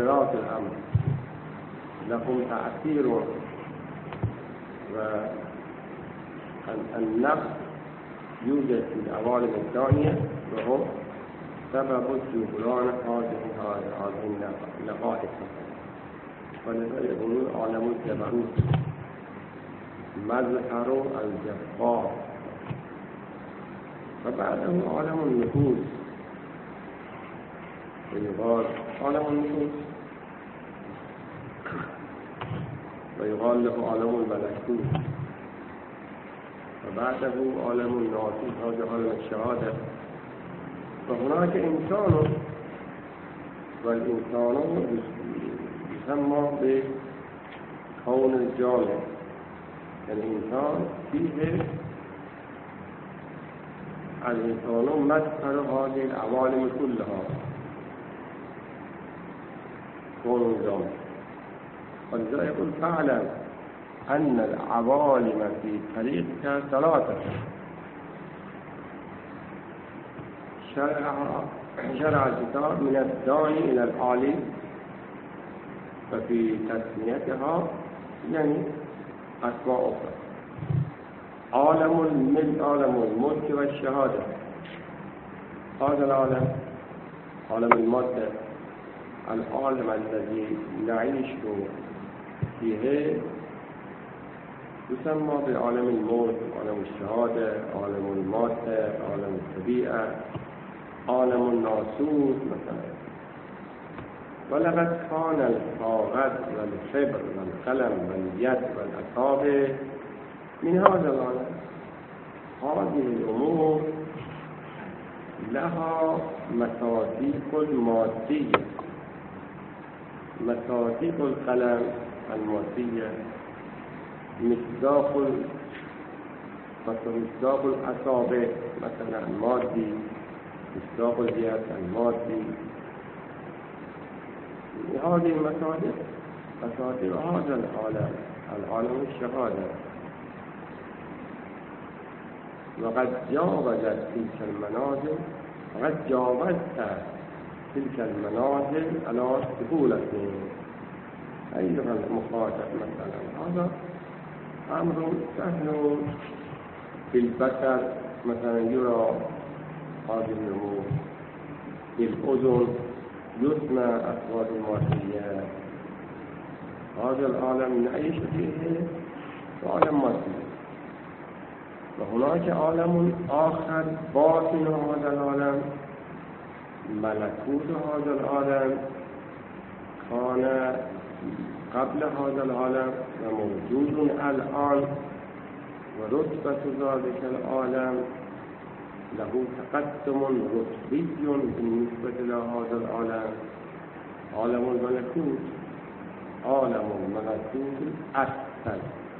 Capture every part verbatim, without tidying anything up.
مدبرات الأمر لهم تأثير، والنقص يوجد في العوالم الثانية وهو سبب جبران هذه النقائص. ولذا يقولون عالم الجبروت مظهر الجبار. وبعده عالم النفوس، ويقال عالم النفوس ويقال له عالم الملكوت. وبعده عالم الناسوت، هذا عالم الشهادة. وهناك إنسان، والإنسان يسمى بكون الجامع. الإنسان فيه الإنسان مظهر هذه العوالم كلها، كون الجامع. ولذا يقول فاعلم أن العوالم في طريقك ثلاثة شرع شرع الكتاب من الداني إلى العالي، ففي تسميتها يعني أسماء أخرى. عالم الملك، عالم الملك والشهادة. هذا العالم عالم المادة، العالم الذي نعيش فيه يسمى بعالم الموت، عالم الشهادة، عالم المادة، عالم الطبيعة، عالم الناسوت مثلا. ولقد كان الكاغذ والحبر والقلم واليد والأصابع من هذا العالم. هذه الأمور لها مصادق المادية. مصادق القلم المادية مصداق مصداق الأصابع مثلا المادي، مصداق اليد المادي. هذه المصادق مصادق هذا العالم، العالم الشهادة. وقد جاوزت تلك المنازل، وقد جاوزت تلك المنازل على سهولة. أيها المخاطب مثلا، هذا أمر سهل في البشر، مثلا يرى هذه الأمور بالأذن، يسمع أصوات المادية. هذا العالم نعيش فيه عالم مادي. وهناك عالم آخر باطن هذا العالم، ملكوت هذا العالم كان قبل هذا العالم وموجود الآن، ورتبة ذلك العالم له تقدم رتبي بالنسبة لهذا العالم. عالم الملكوت عالم الملكوت الأسفل.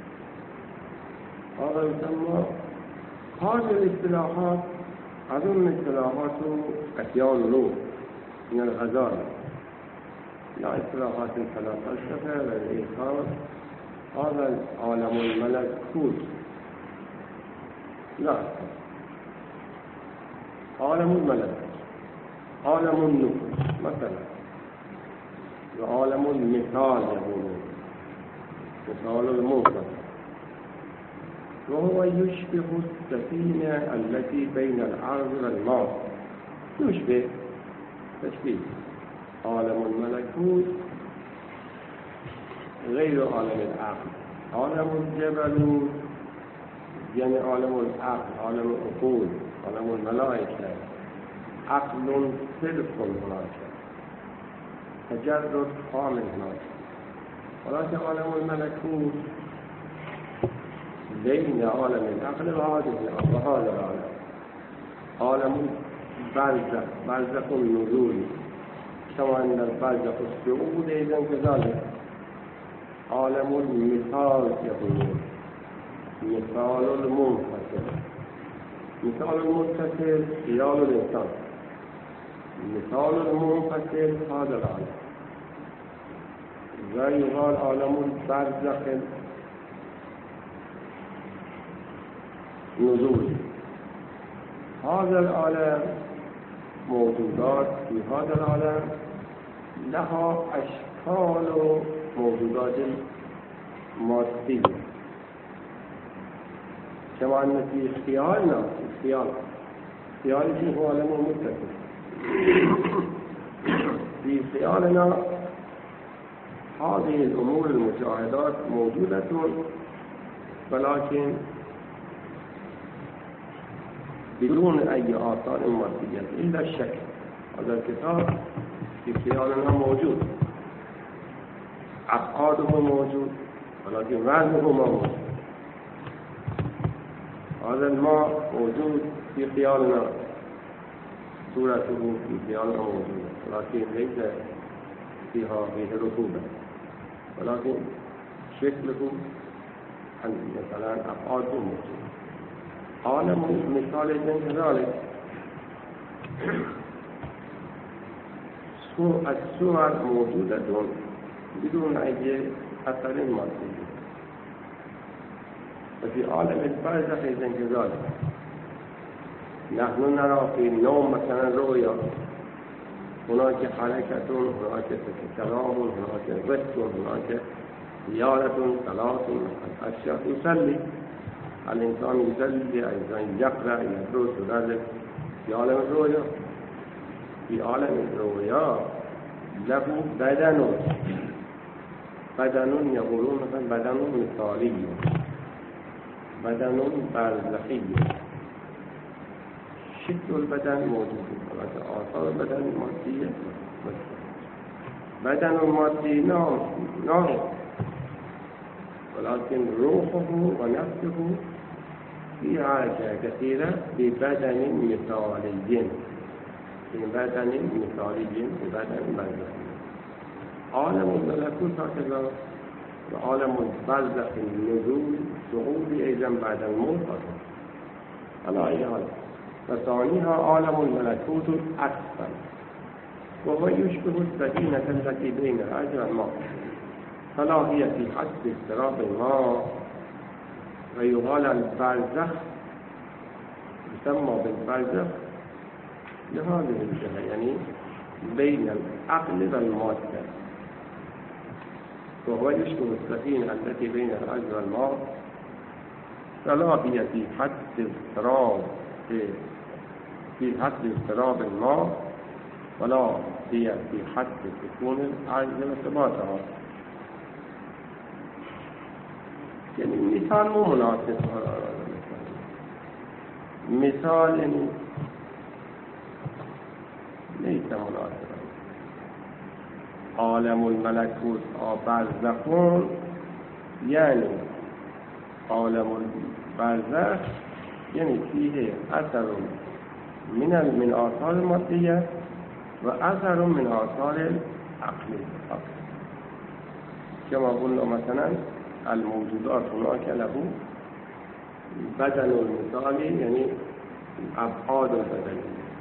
هذا يسمى هذه الاصطلاحات، أظن اصطلاحات أتيان له من الغزالة، لا اصطلاحات الفلسفة والإلحاد. هذا عالم الملكوت لا، عالم الملكوت، عالم النفوس مثلا، وعالم المثال يقولون مثال الموت، وهو يشبه السفينة التي بين الأرض والماء. يشبه تشبيه. عالم الملكوت غير عالم العقل. عالم الجبروت يعني عالم العقل، عالم العقول، عالم الملائكة، عقل صرف هناك، تجرد كامل هناك. ولكن عالم الملكوت بين عالم العقل وهذا العالم. عالم البرزخ، برزخ النزول، كما أن البرزخ الصعود إذا كذلك. عالم المثال يقولون مثال المنفصل. مثال المتصل خيال الإنسان، مثال المنفصل هذا العالم. ويقال عالم البرزخ نزول. هذا العالم موجودات في هذا العالم لها اشکال و موجودات مادی كما أن في خيالنا خيال خيال في هو عالم متصل في خيالنا هذه الأمور المشاهدات موجودة ولكن بدون أي آثار مادية إلا الشكل. هذا الكتاب في خيالنا موجود، أبعاده موجود ولكن وزنه موجود. هذا الماء موجود في خيالنا، صورته في خيالنا موجودة ولكن ليس فيها فيه رطوبة، ولكن شكله مثلا أبعاده موجود. عالم مثال كذلك الصور موجودة بدون أي أثر مادي. وفي عالم البرزخ أيضا كذلك نحن نرى في النوم مثلا رؤيا، هناك حركة، هناك كلام، هناك ضحك، هناك زيارة، صلاة، أشياء يصلي الإنسان، يصلي أيضا يقرأ يدرس وذلك في عالم الرؤيا. في عالم الرؤيا له بدن بدن يقولون مثلا بدن مثالي، بدن برزخي، شكل البدن موجود ولكن آثار البدن مادية. بدن المادي نعم نعم ولكن روحه ونفسه في حاجة كثيرة ببدن مثالي، ببدن مثالي ببدن برزخي. عالم الملكوت هكذا، وعالم البرزخ النزول صعود أيضا بعد الموت على أي حال. وثانيها عالم الملكوت الأسفل، وهو يشبه السفينة التي بين الأرض والماء، فلا هي في حد اضطراب الماء. ويقال البرزخ يسمى بالبرزخ لهذه الجهة، يعني بين العقل والمادة، وهو يشبه السفينة التي بين الأرض والماء، فلا هي في حد اضطراب في حد اضطراب الماء ولا هي في حد سكون الأرض وثباتها. يعني مثال مو مناسب، مثال يعني ليس مناسبا. عالم الملكوت برزخون، يعني عالم البرزخ يعني فيه أثر من من آثار المادية وأثر من آثار العقل. كما قلنا مثلا الموجودات هناك له بدن المثالي، يعني أبعاد البدن،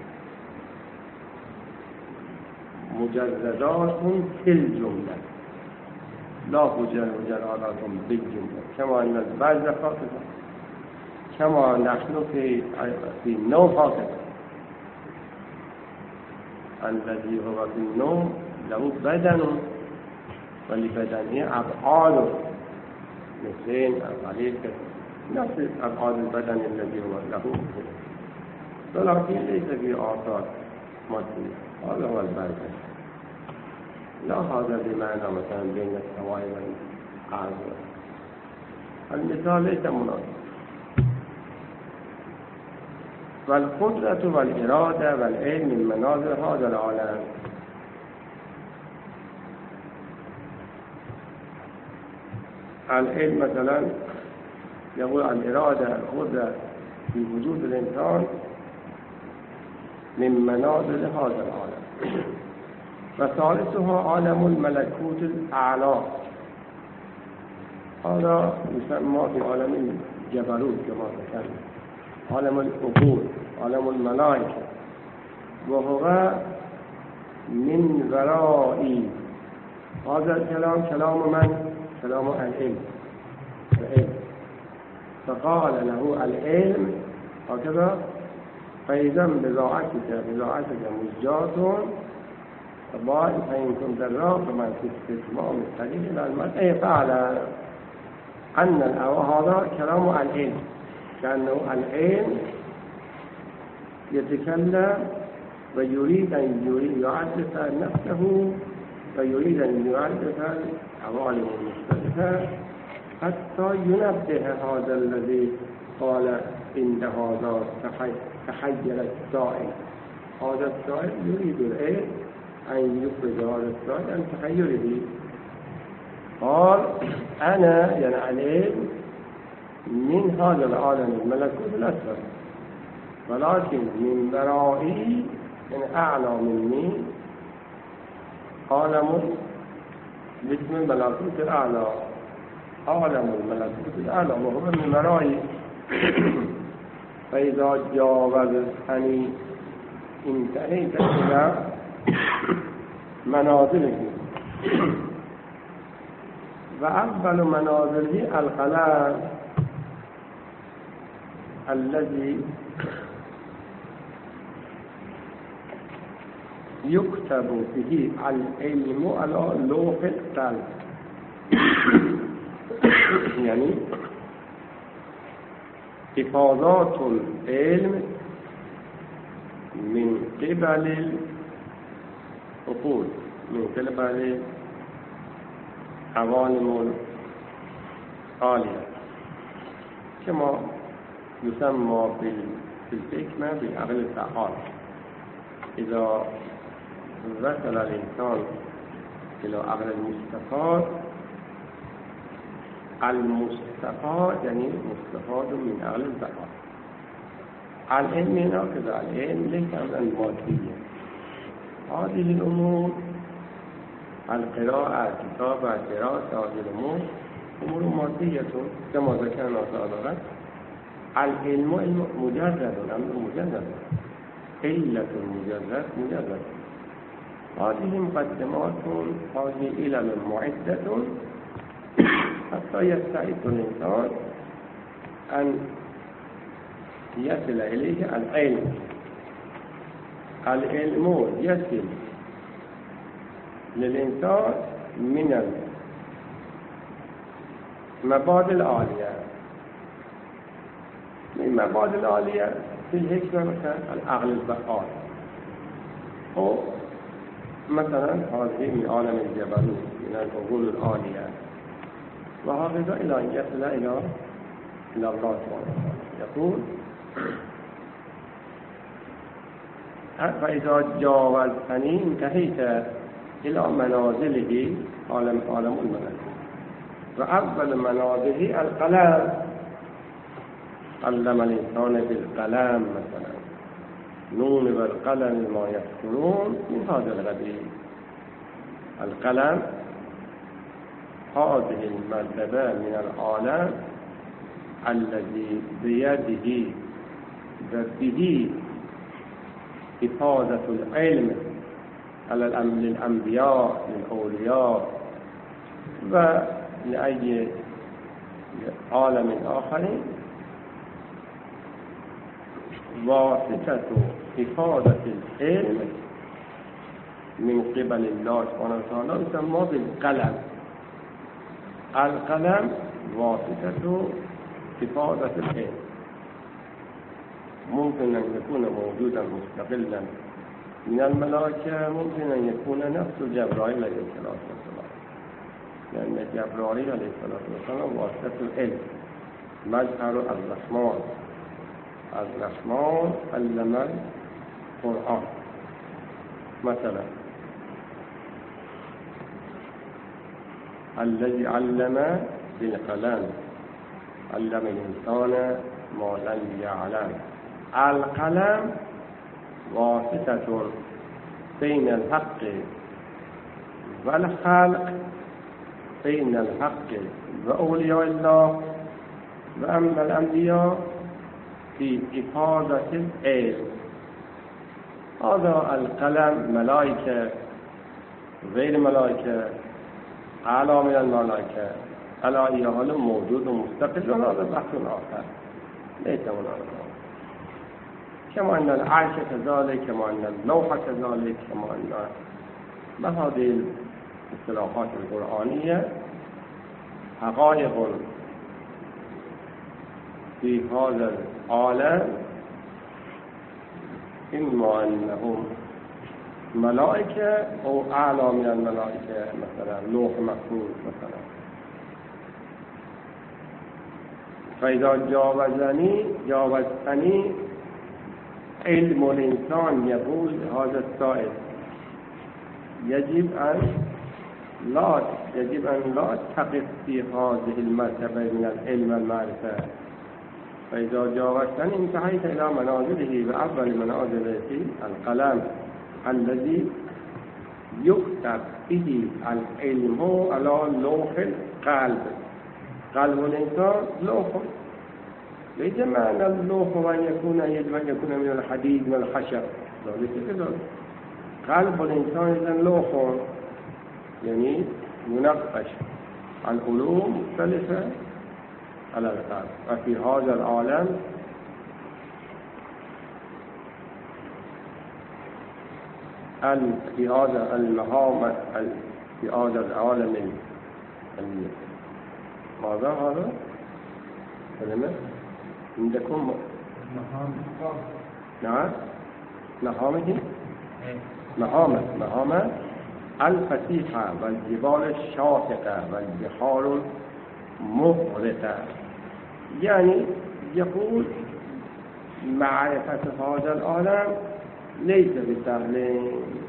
مجردات في الجملة لا مجردات بالجملة، كما أن البرزخ هكذا، كما نحن في في النوم هكذا. الذي هو في النوم له بدن ولبدنه أبعاد مثلين أبعاد نفس أبعاد البدن الذي هو له، ولكن ليس في آثار مادية. هذا هو البرزخ. لا هذا بمعنى مثلا بين السماء والأرض. المثال ليس مناسب. والقدرة والإرادة والعلم من مناظر هذا العالم. العلم مثلا يقول الإرادة القدرة في وجود الإنسان من مناظر هذا العالم. وثالثها عالم الملكوت الأعلى، هذا يسمى بعالم الجبروت كما ذكرنا، عالم العقول، عالم الملائكة، وهو من وراء هذا الكلام كلام من؟ كلام العلم. العلم فقال له العلم هكذا: فإذا بضاعتك بضاعتك مزجاة طبعا فإن كنت راغبا في استسماع الطريق إلى المرء فعلا أن هذا كلام العلم، كأنه العلم يتكلم ويريد أن يعرف نفسه ويريد أن يعرف العوالم المختلفة حتى ينبه هذا الذي قال إن هذا تحير السائل. هذا السائل يريد العلم أن يخرج هذا السائل عن تحيره. قال أنا يعني العلم من هذا العالم الملكوت الأسفل، ولكن من برائي يعني أعلى مني عالم باسم الملكوت الأعلى، عالم الملكوت الأعلى وهو من برائي. فإذا جاوزتني انتهيت إلى منازله، وأول منازله القلم الذي يكتب به العلم على لوح القلم. يعني إفاضات العلم من قبل العقول، من قبل عوالم العالية، كما يسمى في الحكمة بالعقل الفعال. إذا وصل الإنسان إلى عقل المستفاد، المستفاد يعني مستفاد من عقل الفعال. العلم هكذا، العلم ليس أمرا ماديا. هذه الأمور القراءة، الكتابة، الدراسة، هذه الأمور أمور مادية كما ذكرنا سابقا. العلم علم مجرد، أمر مجرد، علة مجرد مجرد. هذه مقدمات، هذه علل معدة حتى يستعد الإنسان أن يصل إليه العلم. العلم يصل للإنسان من المبادئ العالية. من المبادئ العالية في الحكمة مثلا العقل الفعال، أو مثلا هذه من عالم الجبروت، من العقول العالية، وهكذا إلى أن يصل إلى إلى الله سبحانه وتعالى. يقول فإذا جاوزتني انتهيت إلى منازله، عالم عالم الملكوت. وأول منازله القلم، علم الإنسان بالقلم مثلا، نون والقلم ما يسطرون، من هذا القبيل. القلم هذه المرتبة من العالم الذي بيده وبه إفادة العلم على الأنبياء للأولياء ولأي عالم آخر، واسطة إفادة العلم من قبل الله سبحانه وتعالى يسمى بالقلم. القلم واسطة إفادة العلم، ممكن أن يكون موجودا مستقلا من الملائكة، ممكن أن يكون نفس جبرائيل عليه الصلاة والسلام، لأن جبرائيل عليه الصلاة والسلام واسطة العلم، مظهر الرحمن. الرحمن علم القرآن مثلا، الذي علم بالقلم، علم الإنسان ما لم يعلم. القلم واسطة بين الحق والخلق، بين الحق وأولياء الله وأما الأنبياء في إفادة العلم. هذا القلم ملائكة غير ملائكة، أعلى من الملائكة، على أي حال موجود ومستقل، هذا بحث آخر ليس هناك. كما أن العرش كذلك، كما أن اللوح كذلك، كما أن ما هذه الاصطلاحات القرآنية حقائق في هذا العالم، إما أنهم ملائكة أو أعلى من الملائكة، مثلا لوح محفوظ مثلا. فإذا جاوزني جاوزتني علم الإنسان يقول هذا السائل يجب أن لا يجب أن لا تقف في هذه المرتبة من العلم والمعرفة. فإذا جاوزتني انتهيت إلى منازله، بأفضل منازله القلم الذي يكتب به العلم على لوح القلب. قلب الإنسان لوح، ليس معنى اللوح أن يكون يجب أن يكون من الحديد والخشب، لا ليس كذلك. قلب الإنسان إذن لوح، يعني منقش العلوم مختلفة على القلب. وفي هذا العالم في هذا المهام في هذا العالم ماذا هذا؟ كلمة عندكم مهام. نعم مهامه مهامة مهامة الفسيحة والجبال الشاطئة والبحار المغرقة. يعني يقول معرفة هذا العالم ليس بسهل،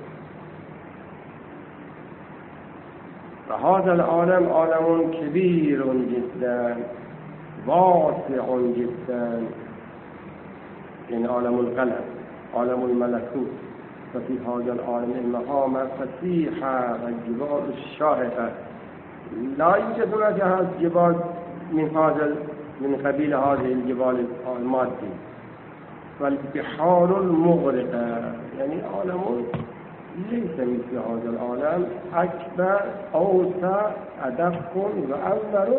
فهذا العالم عالم كبير جدا واسع جدا، يعني عالم القلم، عالم الملكوت. ففي هذا العالم المهام فسيحة والجبال الشاهقة. لا يوجد هناك جبال من هذا من قبيل هذه الجبال المادية. والبحار المغرقة، يعني عالم ليس مثل هذا العالم، أكبر أوسع أدق وأكبر،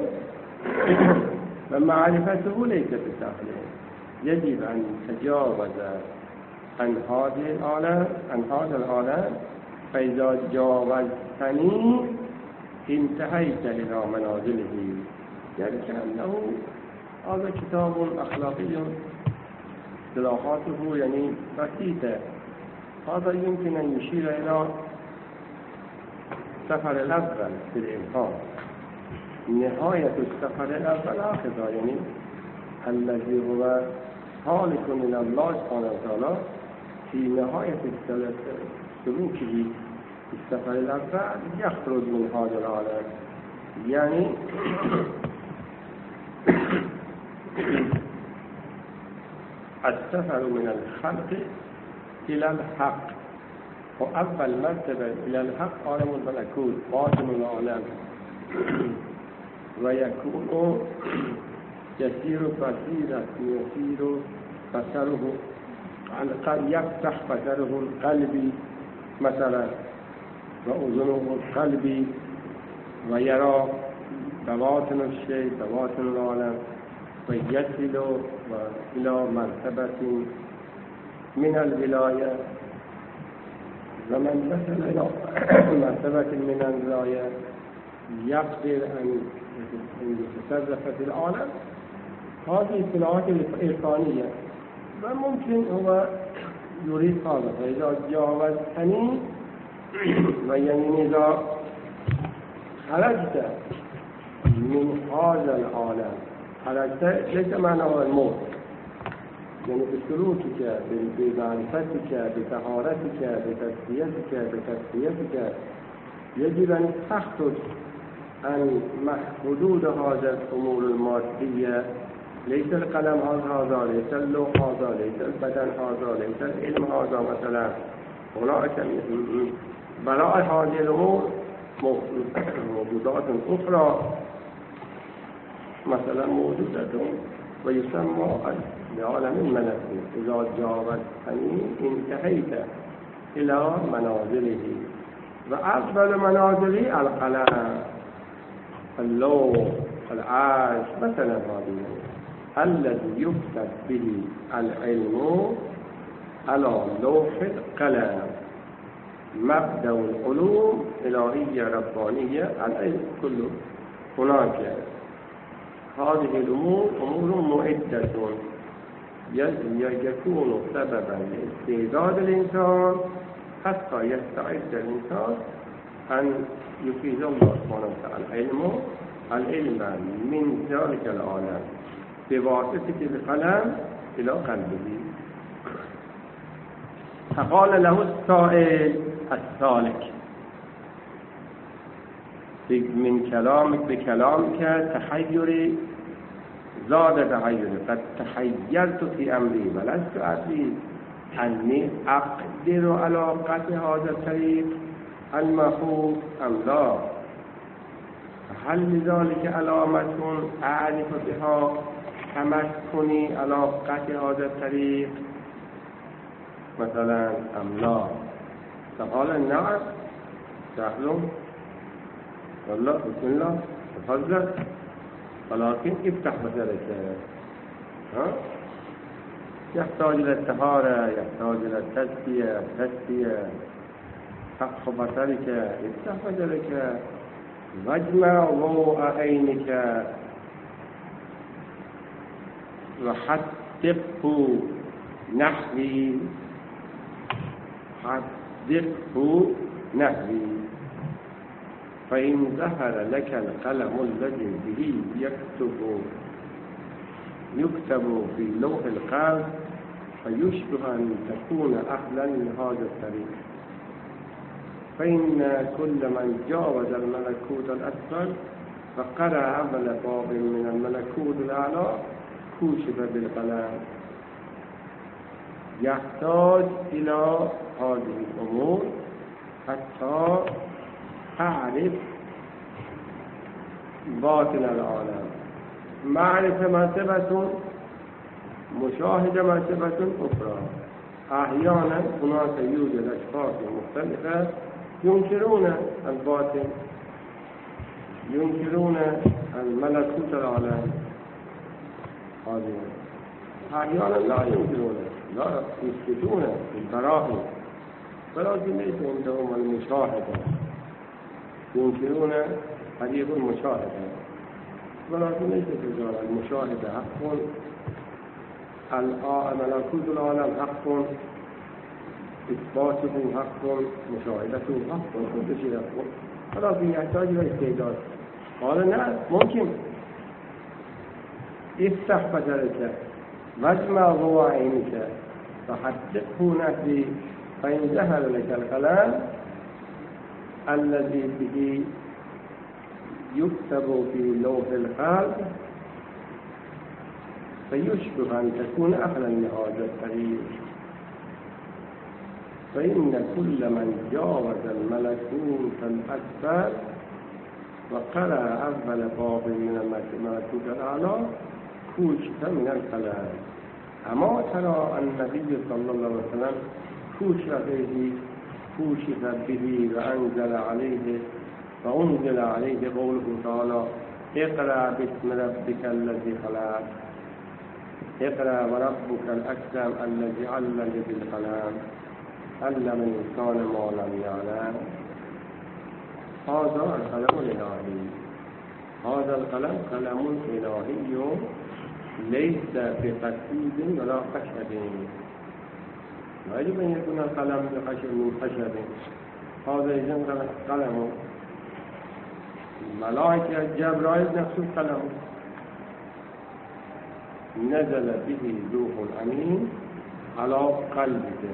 فمعرفته ليس بسهل. يجب أن تجاوز عن هذه العالم عن هذا العالم. فإذا جاوزتني انتهيت إلى منازله. يعني كأنه هذا كتاب أخلاقي، اصطلاحاته يعني بسيطة. هذا يمكن أن يشير إلى السفر الأول في الإنسان. نهاية السفر الأول هكذا، يعني الذي هو هالك إلى الله سبحانه وتعالى في نهاية سلوكه في السفر الأول يخرج من هذا العالم. يعني السفر من الخلق إلى الحق، وأول مرتبة إلى الحق عالم الملكوت باطن العالم. ويكون يسير بصيرة يسير بصره يفتح بصره القلب مثلا وأذنه القلب، ويرى بواطن الشيء بواطن العالم، ويصل إلى مرتبة من الولاية. ومن وصل إلى مرتبة من الولاية يقدر أن يتصرف في العالم. هذه اصطلاحات الإرفانية، وممكن هو يريد هذا. فإذا جاوزتني ويعني إذا خرجت من هذا العالم، خرجت ليس معناه الموت، يعني بسلوكك بمعرفتك بطهارتك بتزكيتك بتزكيتك يجب أن تخرج عن حدود هذا الأمور المادية. ليس القلم هذا، ليس اللوح هذا، ليس البدن هذا، ليس العلم هذا مثلا. هناك براء هذه الأمور موجودات أخرى مثلا موجودة ويسمى بعالم الملكوت. إذا جاوزتني انتهيت إلى منازله، وأفضل منازله القلم، اللوح، العرش مثلا. هذه الذي يكتب به العلم على لوح القلم. مبدأ العلوم إلهية ربانية العلم كله هناك هذه الأمور أمور مؤدة يكون سببا لاستعداد الإنسان حتى يستعد الإنسان أن يفيد الله سبحانه وتعالى علمه العلم من ذلك العالم بواسطة القلم إلى قلبه. فقال له السائل السالك من كلامك بكلامك تحيري زاد تحيري قد تحيرت في أمري ولست أدري أني أقدر على قطع هذا الطريق المخوف أم لا. هل لذلك علامة أعرف بها تمكني على قطع هذا الطريق مثلا أم لا؟ فقال نعم سهل والله بسم الله تفضل ولكن افتح بصرك. ها يحتاج إلى الطهارة، يحتاج إلى التزكية التزكية فتح بصرك، افتح بصرك واجمع ضوء عينك وحدقه نحوي حدقه نحوي فإن ظهر لك القلم الذي به يكتب يكتب في لوح القلب فيشبه أن تكون أهلا لهذا الطريق. فإن كل من جاوز الملكوت الأسفل فقرأ أول باب من الملكوت الأعلى كشف بالقلم. يحتاج إلى هذه الأمور حتى تعرف باطن العالم. معرفة مرتبة، مشاهدة مرتبة أخرى. أحيانا هناك يوجد أشخاص مختلفة ينكرون الباطن، ينكرون الملكوت العالم. أحيانا لا ينكرون، لا يثبتون البراهين ولكن ليس عندهم المشاهدة، ينكرون حديث المشاهدة ولكن ليس تجارة. المشاهدة حق، ملكوت العالم حق، إثباته حق، مشاهدته حق، كل شيء حق، ولكن يحتاج إلى استعداد. قال نعم ممكن افتح بصرك واجمع ضوء عينك فحدقه نحوي فإن ظهر لك القلم الذي به يكتب في لوح القلب فيشبه أن تكون أهلا لهذا الطريق. فإن كل من جاوز الملكوت الأسفل وقرأ أول باب من الملكوت الأعلى كشف من القلم. أما ترى النبي صلى الله عليه وسلم كشف به كشف به وأنزل عليه فأنزل عليه قوله تعالى اقرأ باسم ربك الذي خلق اقرأ وربك الأكرم الذي علم بالقلم علم الإنسان ما لم يعلم. هذا القلم الإلهي، هذا القلم قلم إلهي ليس بقصيد ولا خشب. لا يجب أن يكون القلم بخشب من خشب، هذا إذن قلم ملائكة جبرائيل نفس القلم نزل به روح الأمين على قلبك.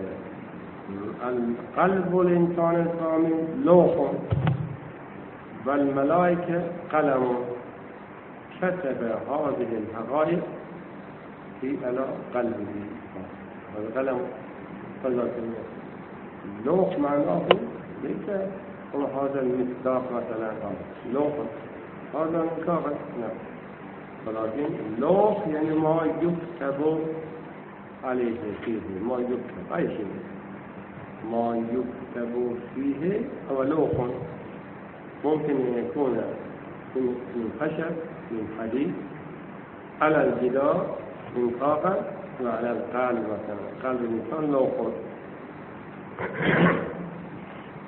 القلب الإنسان الكامل لوح والملائكة قلم كتب هذه الحقائق في على قلبه. هذا قلم قلبك اللوح معناه ليس هو هذا المصداق مثلا لوح هذا الكاغذ نعم، ولكن اللوح يعني ما يكتب عليه فيه، ما يكتب أي شيء ما يكتب فيه هو لوح. ممكن أن يكون من خشب من حديد على الجدار من كاغذ وعلى القلب مثلا قلب الإنسان لوح.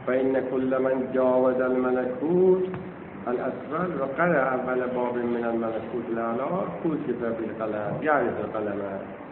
فإن كل من جاوز الملكوت الأسفل وقرأ أول باب من الملكوت الأعلى كتب بالقلم يعرف القلم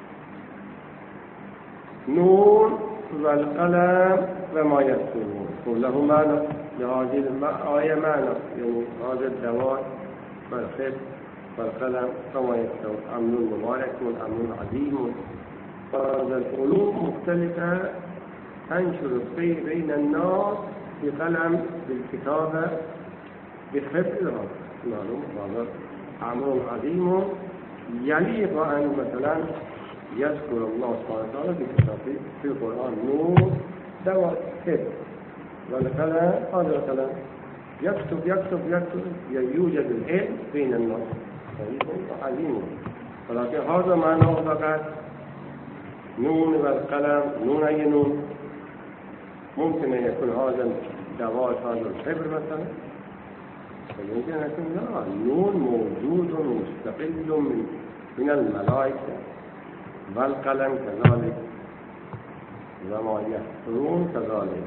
نون والقلم وما يكتبون له معنى لهذه الآية معنى يعني هذا الدواء والخط والقلم وما يكتبون أمر مبارك أمر عظيم. هذا العلوم مختلفة تنشر بين الناس بقلم بالكتابة بخط معلوم. هذا أمر عظيم يليق أن مثلا يذكر الله سبحانه وتعالى بكتابه في القرآن نور دواء خط والقلم هذا القلم يكتب يكتب يكتب يوجد العلم بين الناس عظيم. ولكن هذا معناه فقط نون والقلم نون أي نون ممكن أن يكون هذا دواء هذا الحبر مثلا ويمكن أن يكون لا نون موجود مستقل من من الملائكة والقلم كذلك وما يكتبون كذلك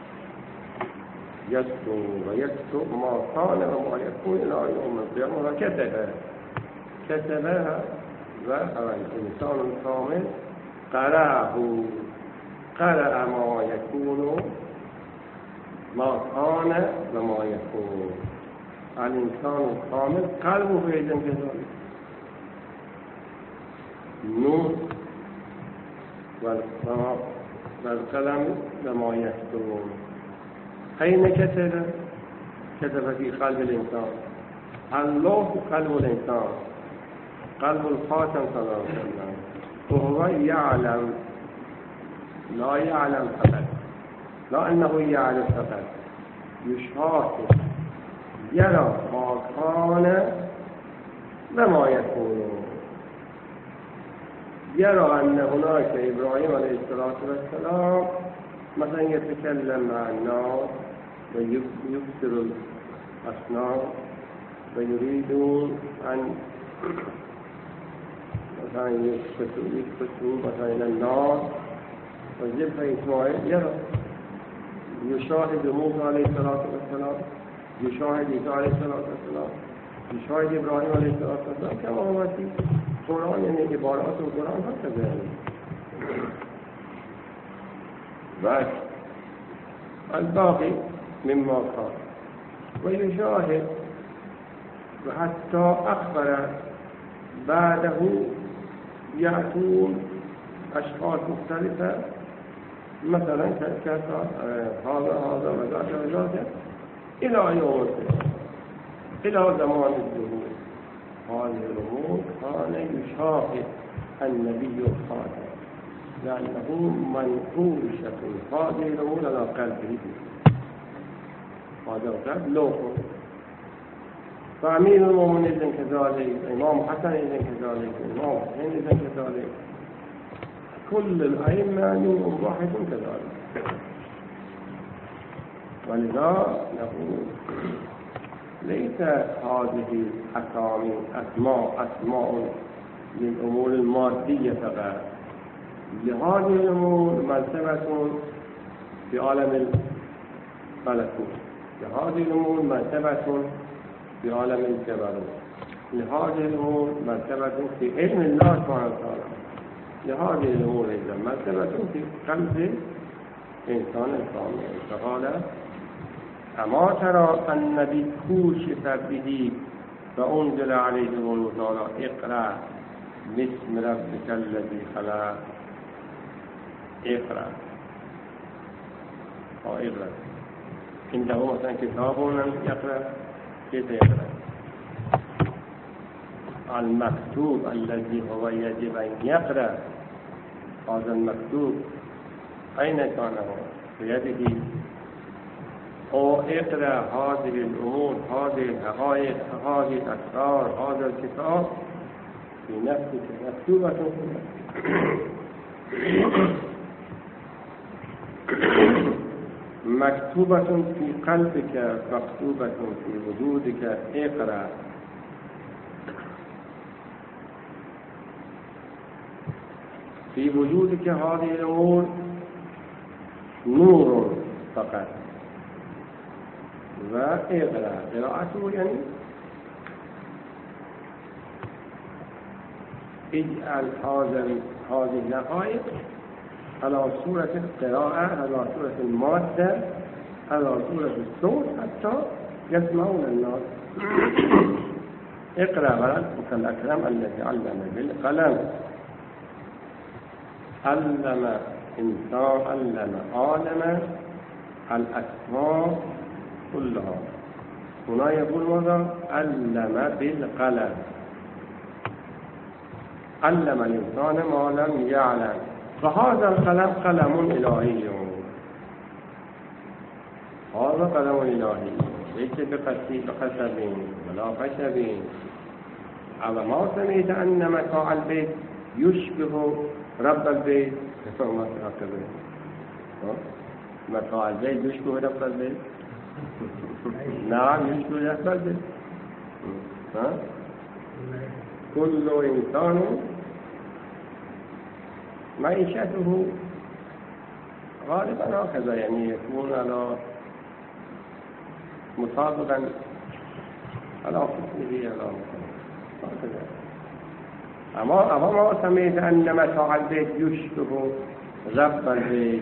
يكتب ويكتب ما كان وما يكون إلى يوم القيامة كتب كتبها وهو الإنسان الكامل قرأه قرأ ما يكون ما كان وما يكون. الإنسان الكامل قلبه إذن كذلك نور والقلم وما يكتبون. أين كتب؟ كتب في قلب الإنسان. الله قلب الإنسان قلب الخاتم صلى الله عليه وسلم وهو يعلم لا يعلم فقط لا أنه يعرف فقط يشاهد يرى ما كان وما يكون. يرى أن هناك إبراهيم عليه الصلاة والسلام مثلا يتكلم مع الناس ويكسر الأصنام ويريدون أن مثلا يكفتوا مثلا إلى النار ويذبح إسماعيل يرى يشاهد موسى عليه الصلاة والسلام يشاهد عيسى عليه الصلاة والسلام يشاهد إبراهيم عليه الصلاة والسلام كما هو في القرآن يعني عبارات القرآن هكذا بس الباقي مما كان ويشاهد وحتى أخبر بعده يأتون أشخاص مختلفة مثلا كذا هذا هذا وذاك وذاك إلى يوم القيامة إلى زمان الظهور. هذه الأمور كان يشاهد النبي الخاتم لأنه منقوشة هذه الأمور على قلبه. هذا القلب لوحه. فأمير المؤمنين إذن كذلك إمام حسن إذن كذلك إمام حسين إذن كذلك كل الأئمة نور واحد كذلك. ولذا نقول ليس هذه أسامي أسماء أسماء للأمور المادية فقط. لهذه الأمور مرتبة في عالم الملكوت لهذه الأمور مرتبة في عالم الجبروت لهذه الأمور مرتبة في علم الله سبحانه وتعالى لهذه الأمور إذا مرتبة في قلب إنسان الكامل. فقال أما ترى أن بكوشف به فأنزل عليه الله تعالى اقرأ باسم ربك الذي خلق اقرأ أو اقرأ عنده مثلا كتاب يقرأ كيف يقرأ المكتوب الذي هو يجب أن يقرأ هذا المكتوب أين كان هو بيده أو اقرأ هذه الأمور هذه الحقائق هذه الأسرار هذا الكتاب في نفسك مكتوبة مكتوبة في قلبك مكتوبة في وجودك اقرأ. في وجودك هذه الأمور نور فقط و اقرأ قراءته یعنی اجعل هذه الحقائق على صورة القراءة على صورة المادة على صورة الصوت حتى يسمعون الناس. اقرأ وربك الأكرم الذي علم بالقلم علم إنسان علم آدم الأسماء كلها. هنا يقول ماذا؟ علم بالقلم. علم الإنسان ما لم يعلم. فهذا القلم قلم إلهي. هذا قلم إلهي ليس بقصب ولا خشب. أما ما سمعت أن متاع البيت يشبه رب البيت؟ متاع البيت يشبه رب البيت؟ نعم يشبه رب البيت. كل إنسان معيشته غالبا هكذا، يعني يكون على مطابقا على فكره على هكذا. أما أما ما سمعت أن متاع البيت يشبه رب البيت.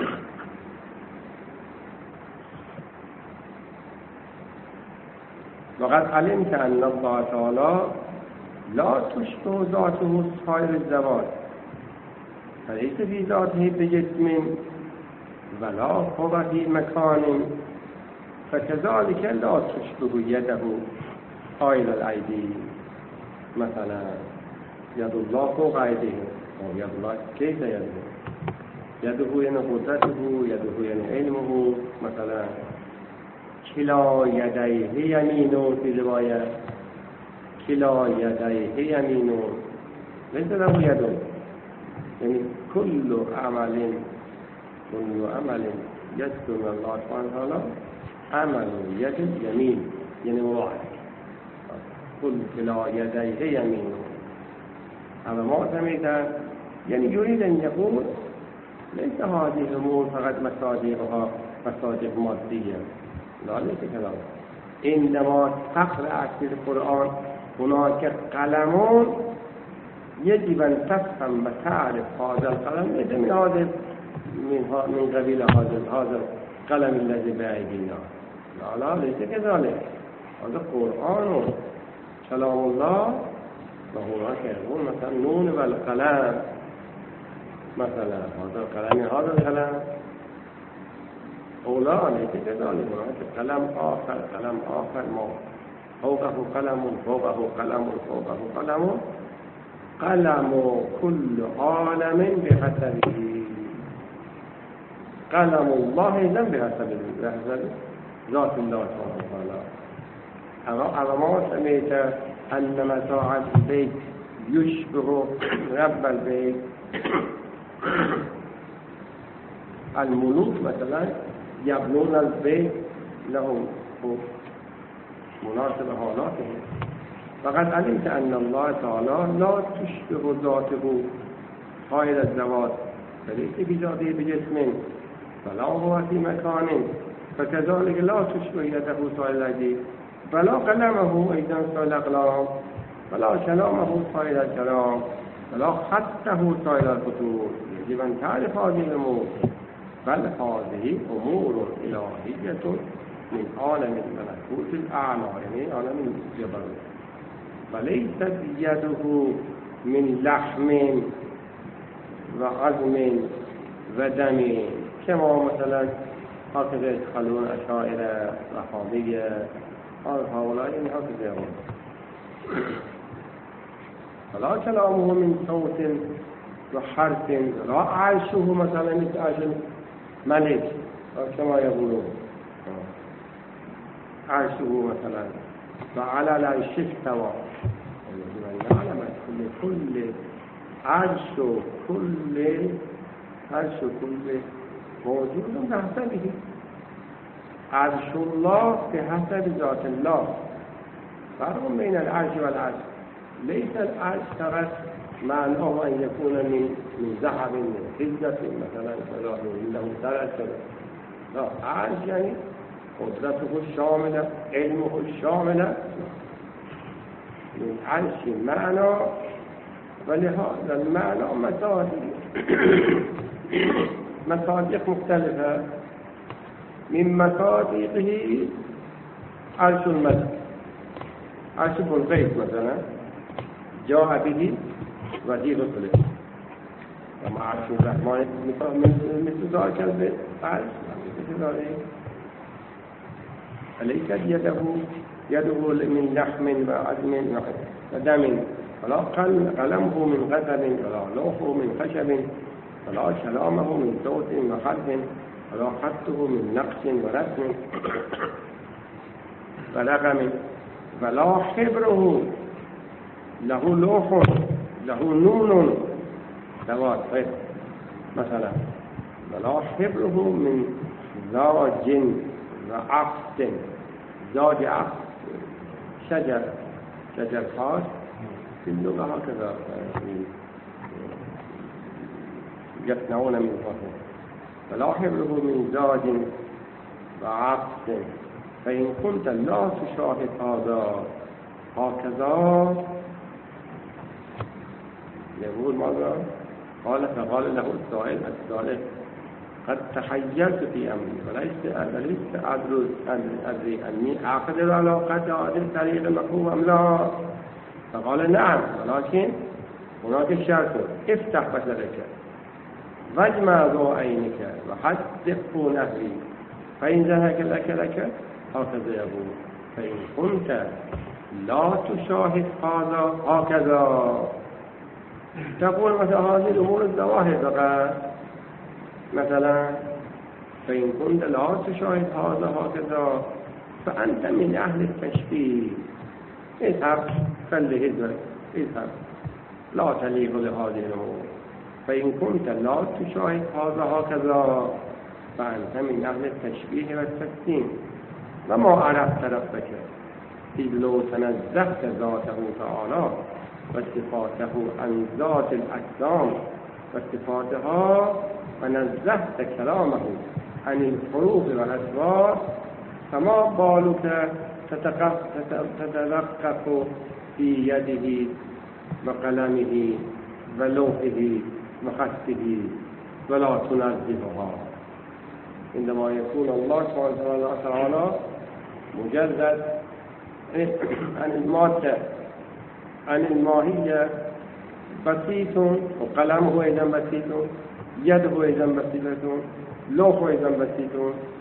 وقد علمت أن الله تعالى لا تشبه ذاته سائر الذوات فليس في ذاته بجسم ولا هو في مكان، فكذلك لا تشبه يده سائر الأيدي. مثلا يد الله فوق أيديه، أو يد الله كيف يده؟ يده يعني قدرته، يده يعني علمه. مثلا كلا يديه يمين في رواية، كلا يديه يمين ليس له يد. يعني كل عمل كل عمل يذكر الله سبحانه وتعالى عمل يد اليمين، يعني واحد. كل كلا يديه يمين. أما معتمدا يعني يريد أن يقول ليس هذه الأمور فقط مصادرها مصادر مادية، لا ليس كذلك. عندما تقرأ في القرآن هناك قلمون يجب أن تفهم وتعرف هذا القلم ليس من هذا من من قبيل هذا هذا القلم الذي بأيدينا. لا لا ليس كذلك. هذا القرآن كلام الله. وهناك يقول مثلا نون والقلم، مثلا هذا القلم هذا القلم أولا ليس كذلك. هناك قلم آخر قلم آخر ما فوقه قلم فوقه قلم فوقه قلم. قلم كل عالم بحسبه. قلم الله لم بحسب ذات الله سبحانه وتعالى. أما ما سمعت أن متاع البيت يشبه رب البيت. الملوك مثلا يبنون البيت لهم مناسب حالاتهم. فقد علمت أن الله تعالى لا تشبه ذاته سائر الذوات فليس بذاته بجسم فلا هو في مكان، فكذلك لا تشبه يده سائر الأيدي فلا قلمه أيضا سائر الأقلام فلا كلامه سائر الكلام فلا خطه سائر الخطوط. يجب أن تعرف هذه الأمور. بل هذه أمور إلهية من عالم الملكوت الأعلى، يعني عالم الجبروت. وليست يده من لحم وعظم ودم كما مثلا هكذا يدخلون أشاعرة وحامية هؤلاء هكذا يقولون. فلا كلامه من صوت وحرف لا عيشه مثلا مثل عيش الملك كما يقولون عيشه مثلا فعلى العيش استوى. يعلم كل كل عرش كل عرش كل موجود بحسبه. عرش الله بحسب ذات الله. فرق بين العرش والعرش. ليس العرش فقط معناه أن يكون من من ذهب من فضة مثلا فلا له ثلاث. لا، عرش يعني قدرته الشاملة علمه الشاملة من عرش معنى، ولهذا المعنى مصادق مصادق مختلفة. من مصادقه عرش الملك، عرش الغيب مثلا جاء به وزير رسله، ومع عرش الرحمن مثل ذلك العرش مثل ذلك. أليست يده يده من لحم وعظم ودم، ولا قلمه من غزل، ولا لوحه من خشب، ولا كلامه من صوت وحرف، ولا خطه من نقش ورسم ورقم، ولا حبره له لوح له نون ذوات مثلا، ولا حبره من زاج وعقد. زاج عقد شجر شجر خاص في اللغة هكذا يصنعون من فضله. ولا حبره من زاج وعقد، فإن كنت لا تشاهد هذا هكذا. يقول ماذا؟ قال فقال له السائل السائل قد تحيرت في أمري وليس وليس أدري أني أقدر على قطع هذه الطريق المطلوب أم لا. فقال نعم، ولكن هناك شرط: افتح بصرك واجمع ضوء عينك وحدق نهري، فإن ذهك لك لك هكذا يقول. فإن كنت لا تشاهد هذا هكذا. تقول مثلا هذه الأمور الظواهر فقط، مثلا فإن كنت لا تشاهد هذا هكذا فأنت من أهل التشبيه. اذهب خلي هزك، اذهب لا تليق لهذه الأمور. فإن كنت لا تشاهد هذا هكذا فأنت من أهل التشبيه والتقسيم. وما عرفت ربك إذ لو تنزهت ذاته تعالى وصفاته عن ذات الأجسام وصفاتها، ونزهت كلامه عن الحروف والأصوات، فما بالك تتلقف في يده وقلمه ولوحه وخطه ولا تنزهها. عندما يكون الله سبحانه وتعالى مجرد عن المادة عن الماهية بسيط، وقلمه أيضا بسيط، يده أيضا بسيطة، لوحه أيضا بسيط.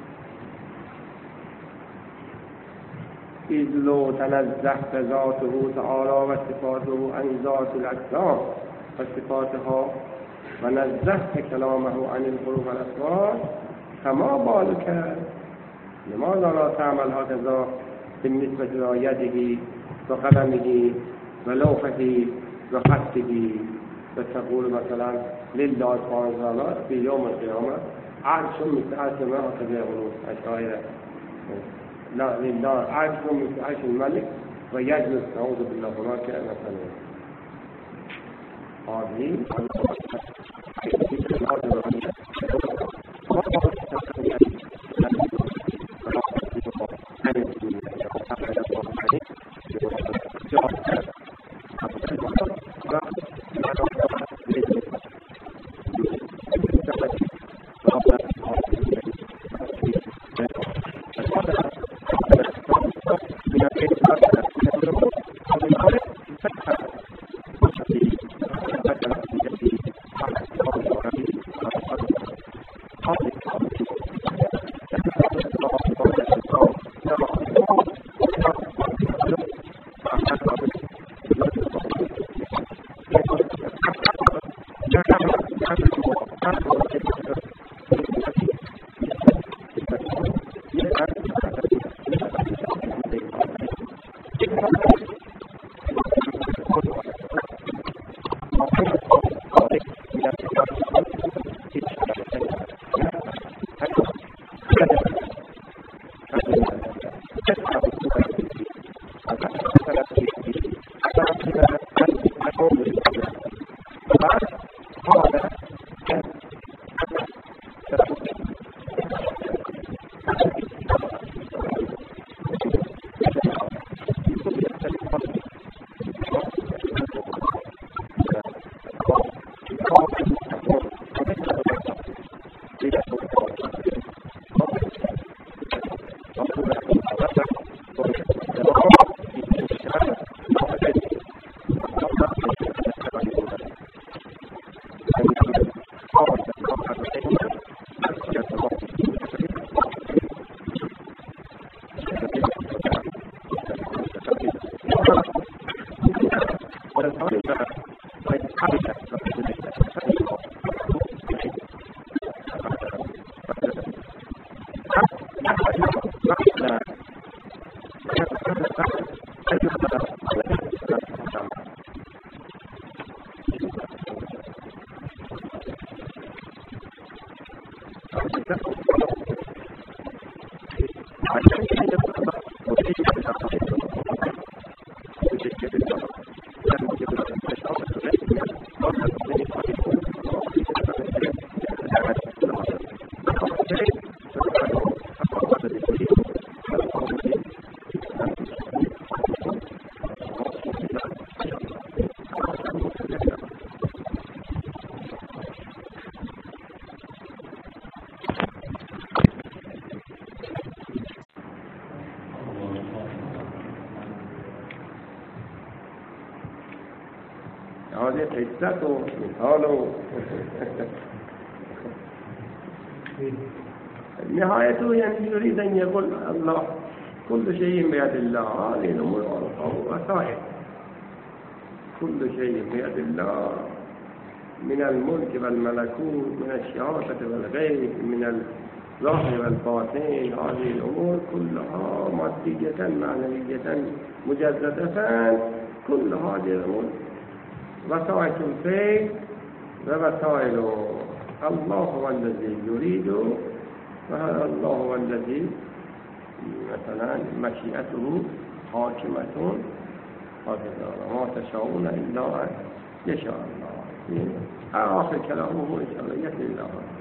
إذ لو تنزهت ذاته تعالى وصفاته عن ذات الأجسام وصفاتها، ونزهت كلامه عن الحروف والأصوات، فما بالك لماذا لا تعمل هكذا بالنسبة إلى يده وقلمه ولوحه وخطه؟ فتقول مثلا لله سبحانه وتعالى في يوم القيامة عرش مثل عرش ما هكذا يقولون الشاعر. لا، لله عرش مثل عرش الملك ويجلس نعوذ بالله هناك مثلا. هذه هذه قصة ومثال نهايته يعني يريد أن يقول الله كل شيء بيد الله، هذه الأمور وسائل، كل شيء بيد الله من الملك والملكوت، من الشهادة والغيب، من الظاهر والباطن، هذه الأمور كلها مادية معنوية مجددة، كل هذه الأمور وسائل الفعل ووسائل الله هو الذي يريد، وهذا الله هو الذي مثلا مشيئته حاكمة هكذا، ما تشاءون إلا أن يشاء الله. آخر كلامه إن شاء الله يكفي الله.